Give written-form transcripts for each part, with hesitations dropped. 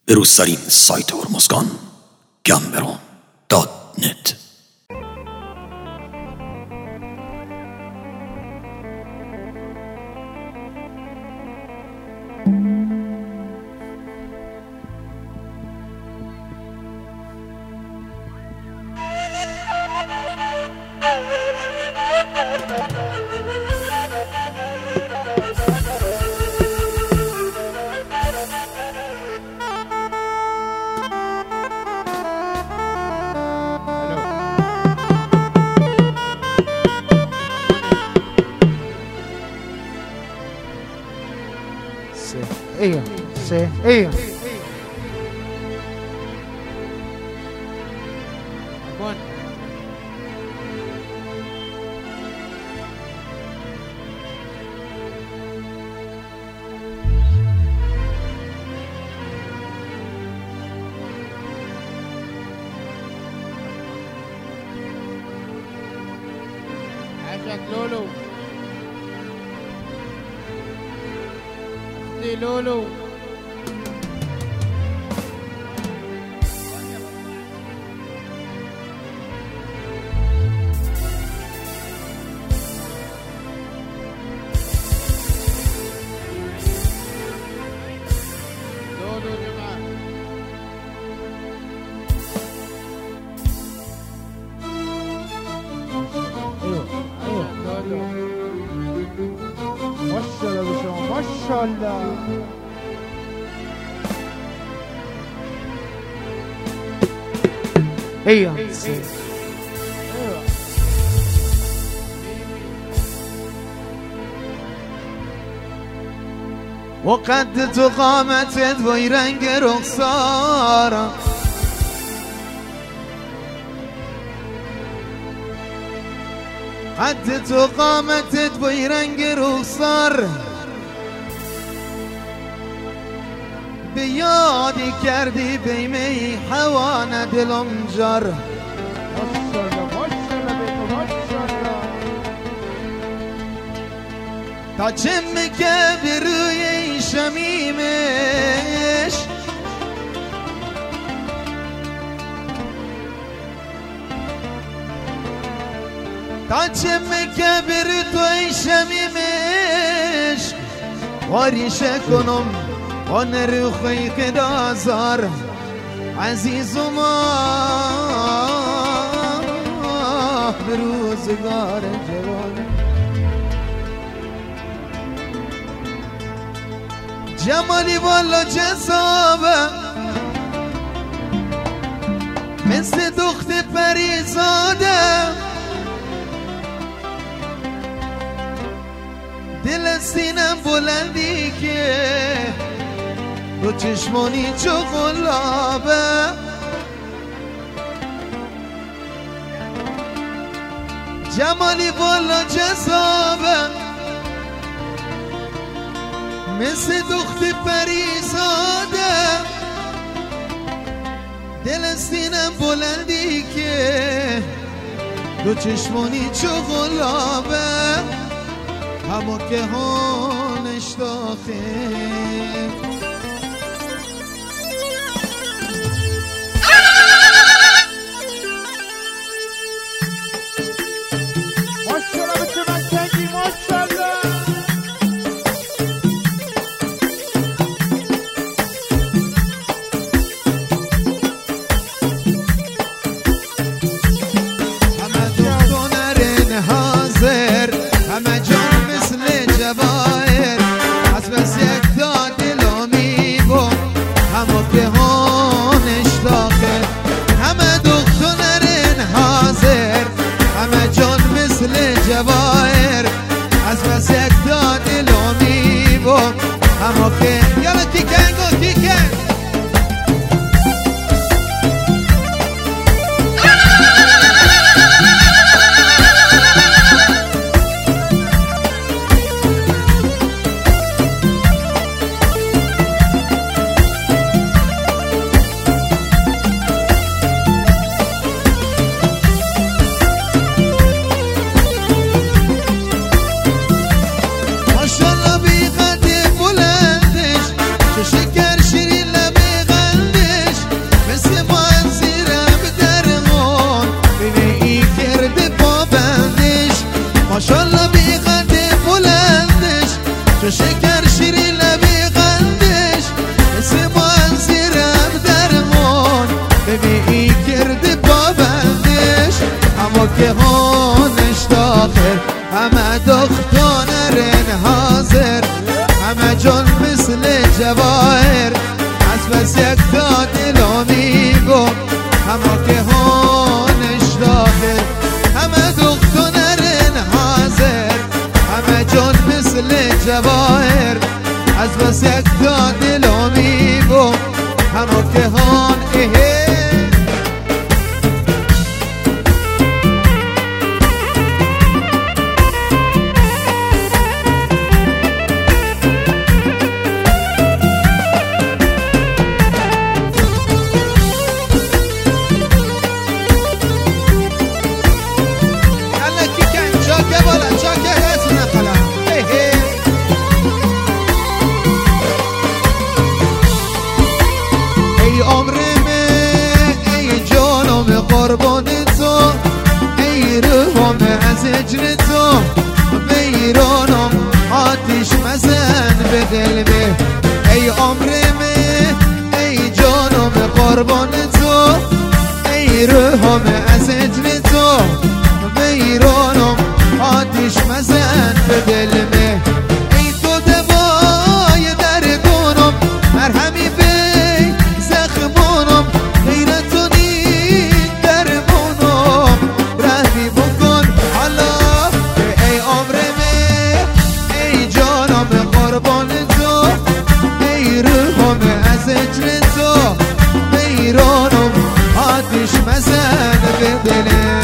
به روزترین سایت هرمزگان gambero.net. ايوه حاجة لولو اختي لولو لولو جماعة ايوه لولو ما شاء الله بشما ما شاء الله. ايوه وقد تو قامتت وای رنگ رخسارم، قد تو قامتت وای رنگ رخسار، به یادی کردی بیمه حوان دلم جر. تا چمه که به روی شمیمش تا چمه که به روی شمیمش واریشه کنم آن روخی خدازار عزیز و ما به روزگار جوان. جمالی والا جذابه مثل دخت پریزاده، دل سینم بلندی که دو چشمانی چو غلابه. جمالی والا جذابه مثل دخت پریزاده، دل سینم بلندی که دو چشمانی چو غلابه. همو که هانش داخل ماشاءالله به چه منتگی ماشاءالله. همه دخترین حاضر، همه جان مثل جواهر، از بس یک تا دلو میگم همو که هانش داخل. همه دخترین حاضر، همه جان مثل جواهر، از بس یک تا دلو میگم همو که یالا کیکن گو کیکن. جواهر از بس یک تا دلو میگو همه که هانش داخل همه دخترن حاضر همه جان مثل جواهر از بس یک تا دلو میگو همه که هان قربان تو ای روحم از هجر تو بیرانم آتیش مزن به دل می ای عمرم ای جانم قربان تو ای روحم از هجر تو بیرانم آتیش مزن به دل می ای تو دوای دردونم مرهمی بی زخمونم غیرتون آتیش مزن به دله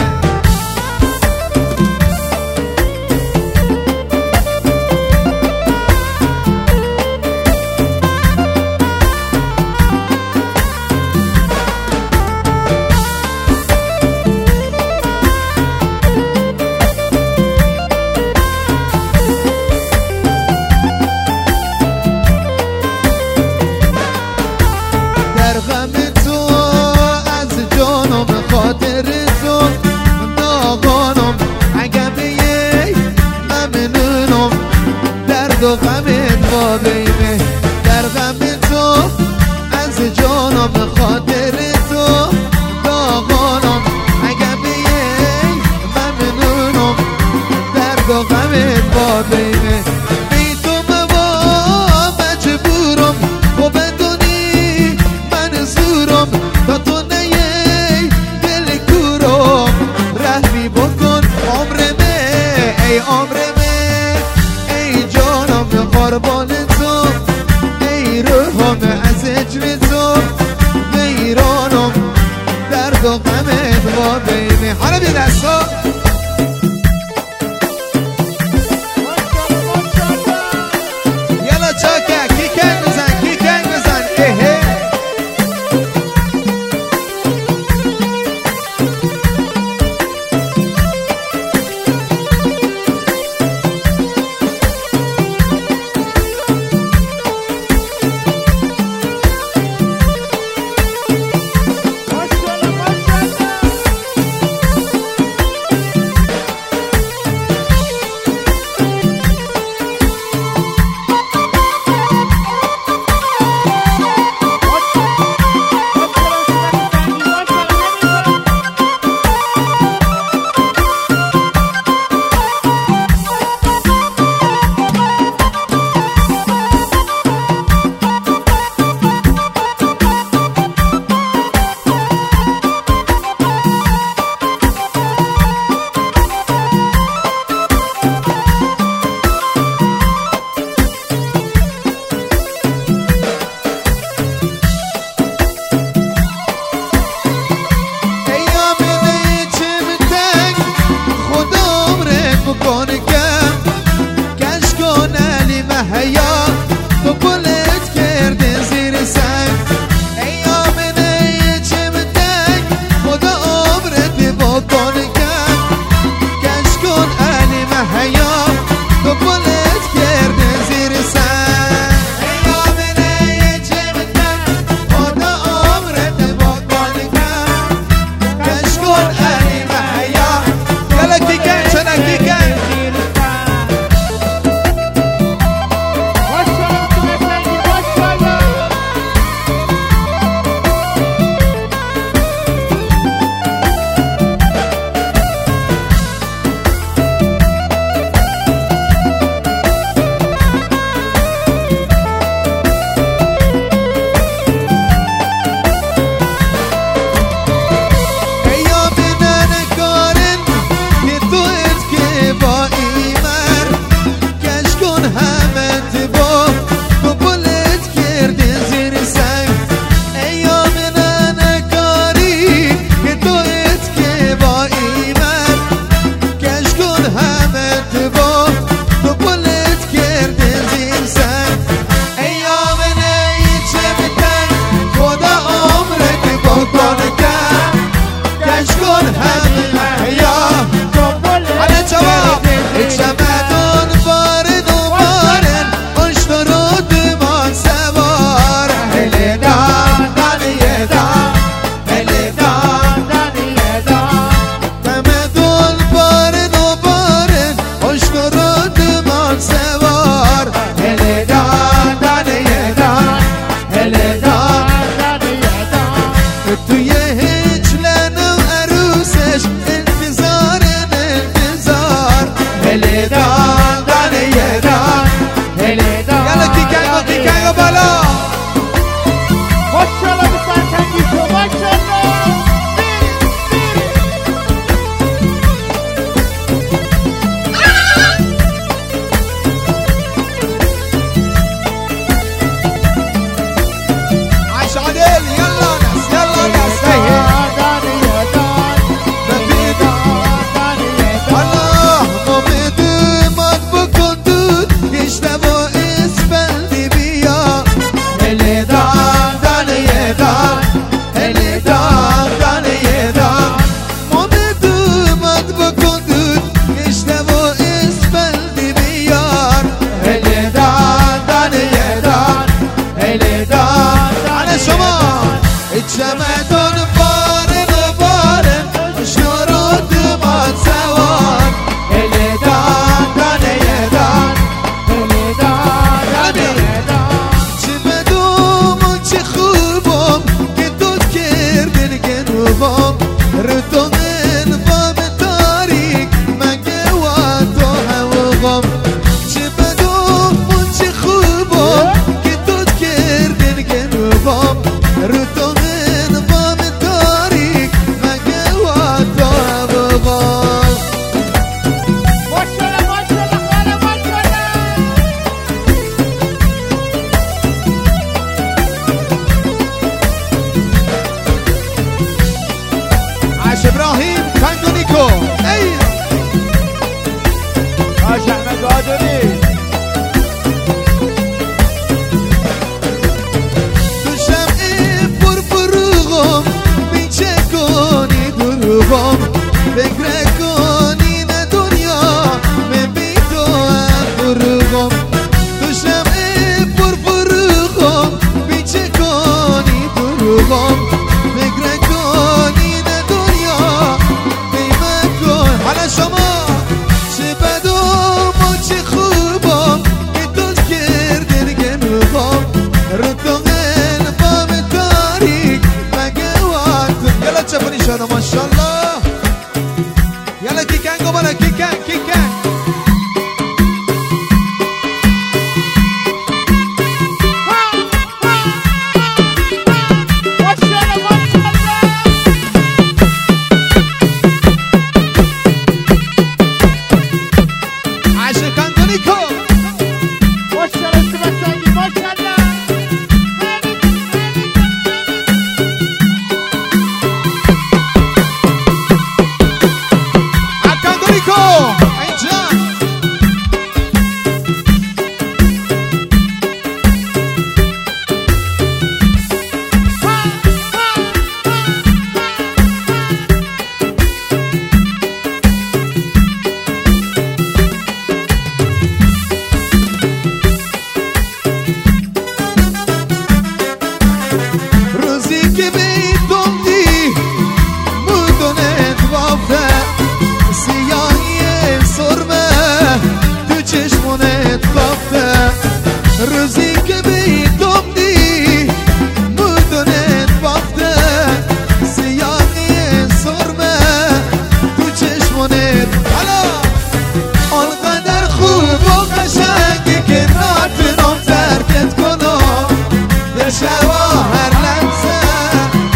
در غم تو از جانم خاطر تو داغانم اگه بیای ممنونم درد و غمت با بیمه در غم تو از جانم خاطر تو داغانم اگه بیای ممنونم درد و غمت با بیمه بی تو موا مجبورم و بدونی منظورم تا تو نیای دل کورم رحمی بکن عمرمه ای عمرمه ای جانم قربان تو ای روحم از هجر تو بیرانم درد و غمت با بینه حالا بی دستا یلا چاکه کیکنگ بزن کیکنگ بزن چمدان بارن بارن شروع دماد سوان اله دان دانه دان اله دان دانه دان چه بدوم و چه خوبم که دوست کردن گنوبم رتومن باب تاریک مگه و تو هوغم چه بدوم و چه خوبم که دوست کردن گنوبم رتومن باب تاریک مگه و تو هوغم ماشاءالله ماشاءالله خاله ماشاءالله عاش ابراهیم کنگونیکو ای عاش احمد قادری تو شمع پرفروغم بیچه کنی دروغم فکر کنی نه دنیا ببین تو هم فروغم تو شمع پرفروغم بیچه کنی دروغم فکر کنی نه دنیا بیمه کن حالا شما چه بدم و چه خوبم که دوست کردن گنوبم رو تو قلبم تاریک مگه وقت یلا چپونی شده ماشالله یلا کیکن گو بالا کیکن کیکن ماشاءالله ماشاءالله عاش کنگونیکو ماشاءالله سبسنگی ماشاءالله کنگونیکو اینجا روزی که بیدم دی مودونت بافته سیاهی سرمه تو چشمونت بافته روزی که بیدم دی مودونت بافته سیاهی سرمه تو چشمونت حالا آنقدر خوب و قشنگی که ناتونم ترکت کنم در شبا هر لحظه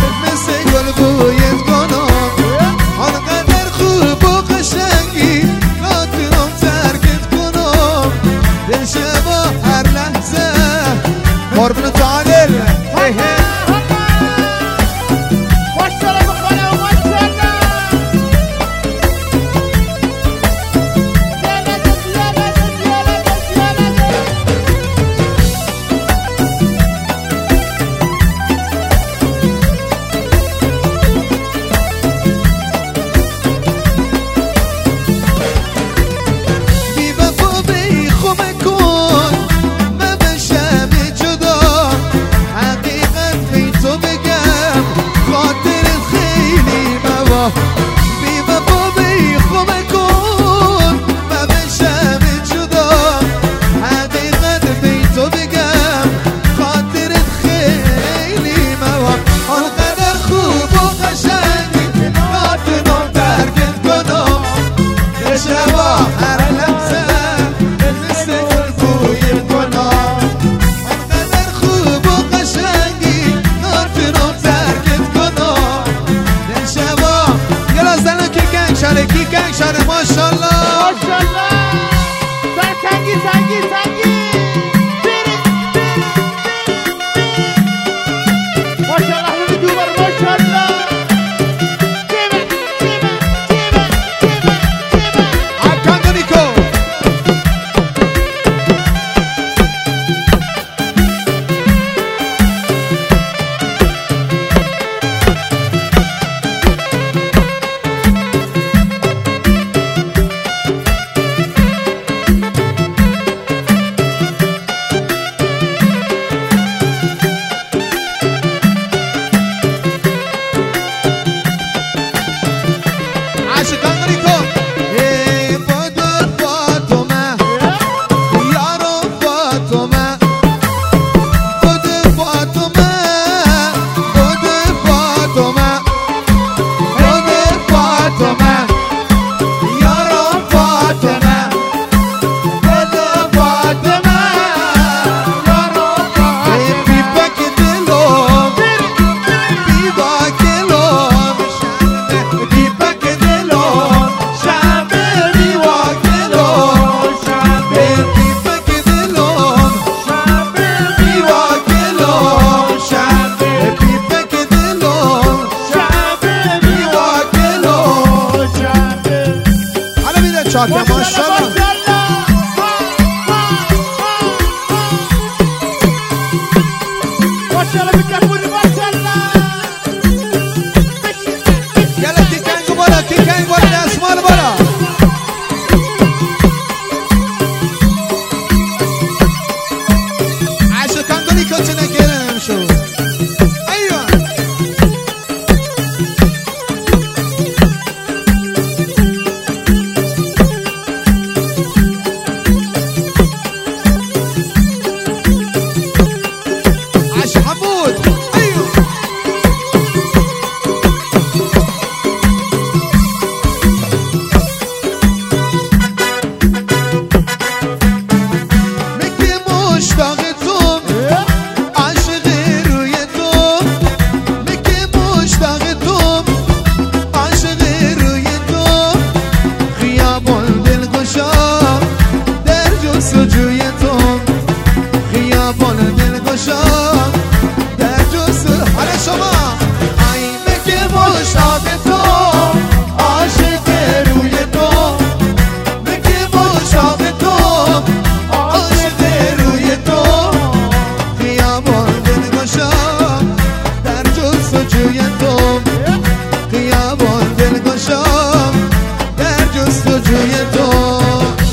فاطمه ماشاءالله ماشاءالله بتكفوني ماشاءالله يلا كيكانج بالا كيكانج بالا اسمال بالا عاشو كانجولي كوتشنا كيرا نمشو ايوه عاش حمود ايوه مكي مشتاق توم عاشق روی توم مكي مشتاق توم عاشق روی توم خیابان دلگشا در جستجوی توم خیابان دلگشا در جست حالا شما ای مكي مشتاق توم عاشق روی توم مكي مشتاق توم عاشق روی توم خیابان دلگشا در جستجوی توم خیابان دلگشا در جستجوی توم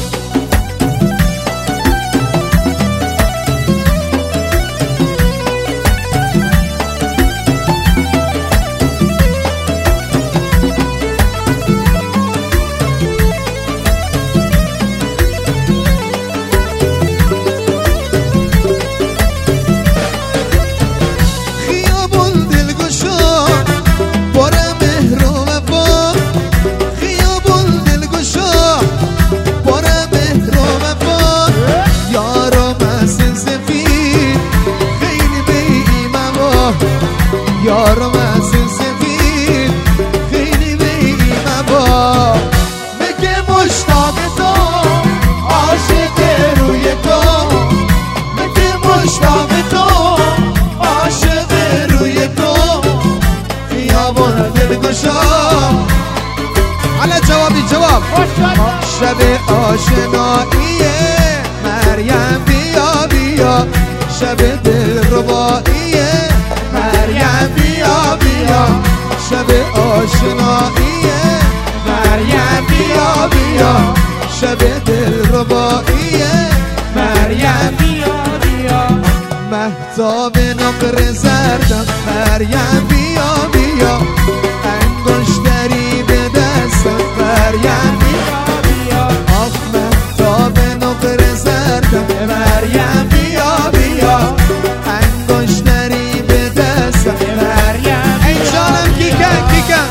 خیابان دلگشا بار مهر و وفا خیابان دلگشا بار مهر و وفا یارم از سفید خیلی بی ایمان یارم از سفید خیلی بی ایمان مگه مشتاق تو عاشق روی تو مگه مشتاق تو عاشق روی تو خیابان دلگشا حالا جواب ماشاءالله شب آشناییه مریم بیا بیا شب دلرباییه مریم بیا بیا شب آشناییه مریم بیا بیا شب دلرباییه مریم بیا بیا مهتاب نقر زردم مریم بیا بیا انگشتری به دستم مریم بیا بیا آخ مهتاب نقر زردم مریم بیا بیا انگشتری به دستم مریم ای جانم کیکن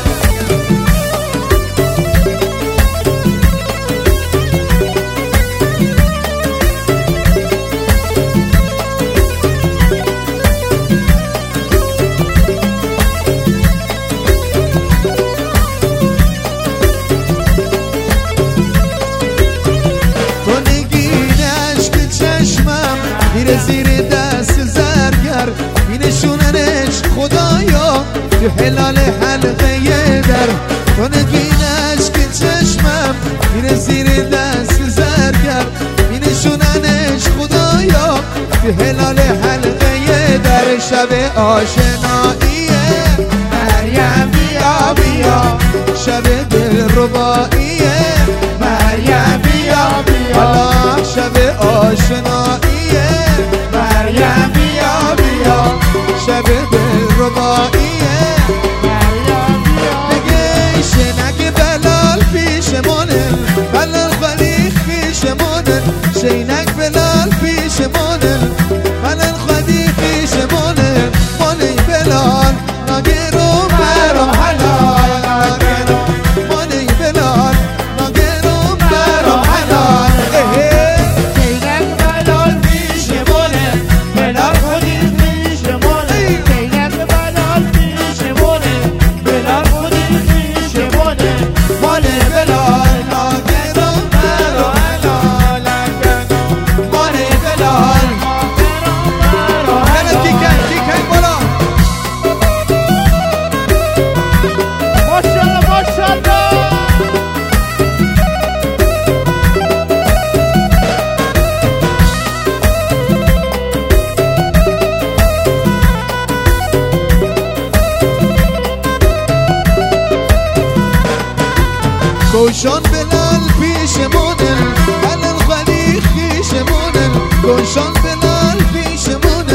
تو نگین عشق چشمم میره زیر دست زرگر مینشونن عشق خدایا تو حلال حلقه در تو نگین عشق چشمم میره زیر دست زرگر مینشونن عشق خدایا تو حلال حلقه در شب آشناییه مریم بیا بیا شب دلرباییه مریم بیا بیا حالا شب آشناییه مریم بیا بیا شب دلرباییه مریم بیا بگه شنک بلال پیشمونه بلال خلیق پیشمونه شینک بلال پیشمونه بلال خلیق پیشمونه مالی بلال نگیرو برام حلال نگیرو مالی بلال نگیرو برام حلال زینب بلال پیشمونه بلال خودی پیشمونه زینب بلال گوشان بلال پیشمونه، الان خالی خیشمونه، گوشان